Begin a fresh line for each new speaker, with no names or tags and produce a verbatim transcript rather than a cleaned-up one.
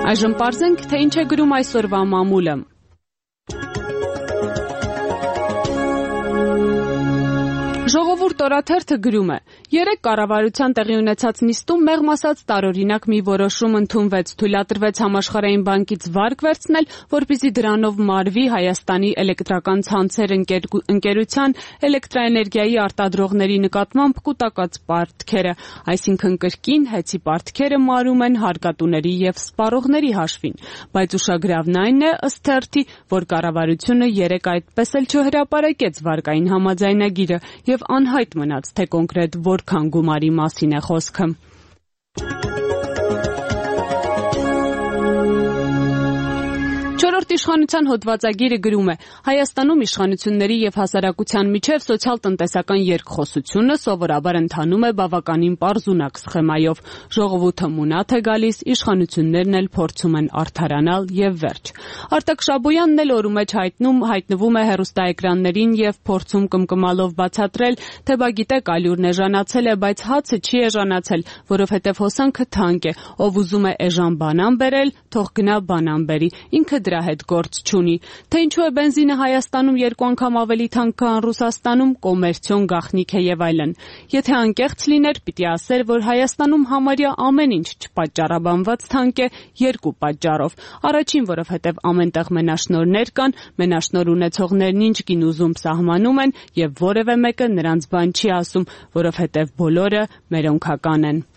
Այժմ պարզենք, թե ինչ է գրում այսօրվա մամուլը։ Ժողովուրդ օրաթերթը գրում է. երեկ կառավարության տեղի ունեցած նիստում մեղմ ասած տարօրինակ մի որոշում ընդունվեց, թույլատրվեց Համաշխարհային բանկից վարկ վերցնել, որպեսզի դրանով մարվի Հայաստանի էլեկտրական ցանցեր ընկերության էլեկտրաէներգիայի արտադրողների նկատմամբ կուտակած պարտքերը, այսինքն կրկին հեծի պարտքերը մարում են հարկատուների և սպառողների հաշվին, բայց ուշագրավն այն է, ըստ թերթի, որ կառավարությունը երեկ այդպես էլ չհրապարակեց վարկային համաձայնագիրը և անհայտ մնաց, թե կոնկրետ որքան գումարի մասին է խոսքը։ Չորրորդ իշխանության հոդվածագիրը գրում է. Հայաստանում իշխանությունների և հասարակության միջև սոցիալ-տնտեսական երկխոսությունը սովորաբար ընթանում է բավականին պարզունակ սխեմայով։ Ժողովուրդը մունաթ է գալիս, իշխանություններն էլ փորձում են արդարանալ և վերջ։ Արտակ Շաբոյանն էլ օրու մեջ հայտնում հայտնվում է հեռուստաէկրաններին և փորձում կմկմալով բացատրել, թե բա գիտեք, ալյուրն էժանացել է, բայց հացը չի էժանացել, որովհետև հոսանքը թանկ է, ով ուզում է էժան բանան բերել, թող գնա բանան բերի, ինքը դրա հետ գործ չունի, թե ինչու է բենզինը Հայաստանում երկու անգամ ավելի թանկ քան Ռուսաստանում, կոմերցիոն գաղտնիք է եւ այլն։ Եթե անկեղծ լիներ, պիտի ասեր, որ Հայաստանում համարյա ամեն ինչ չպատճառաբանված թանկ է երկու պատճառով։ Առաջին, որովհետեւ ամենտեղ մենաշնորհներ կան, մենաշնորհ ունեցողներն ինչ կին ուզում սահմանում են եւ որևէ մեկը նրանց բան չի ասում, որովհետեւ բոլորը մերոնքական են։